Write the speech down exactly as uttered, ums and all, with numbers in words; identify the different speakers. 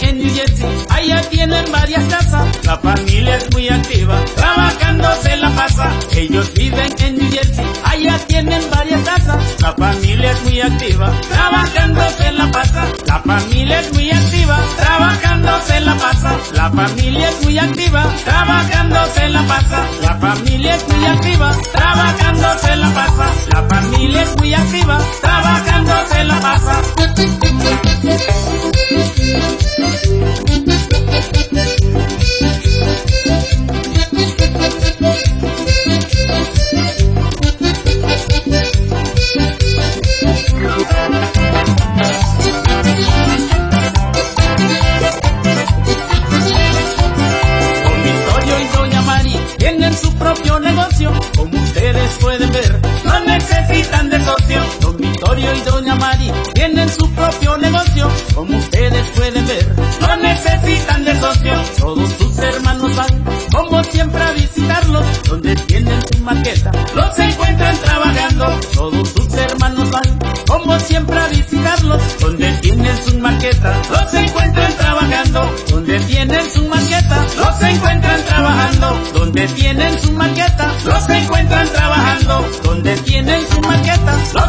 Speaker 1: en New Jersey, allá tienen varias casas. La familia es muy activa, trabajando se la pasa. Ellos viven en New Jersey, allá tienen varias casas. La familia es muy activa, trabajando se la pasa. La familia es muy activa, trabajando se la pasa. La familia es muy activa, trabajando se la pasa. La familia es muy activa, trabajando se la pasa. La familia es muy activa, trabajando se la pasa. Tienen su propio negocio, como ustedes pueden ver, no necesitan de socio. Don Vittorio y Doña Mari tienen su propio negocio, como ustedes pueden ver, no necesitan de socio. Todos sus hermanos van, como siempre, a visitarlos, donde tienen su maqueta, los encuentran trabajando. Todos sus hermanos van, como siempre, a visitarlos, donde tienen su maqueta, los encuentran trabajando. Donde tienen su maqueta, los encuentran trabajando. Donde tienen su maqueta, los encuentran trabajando. Donde tienen su maqueta, los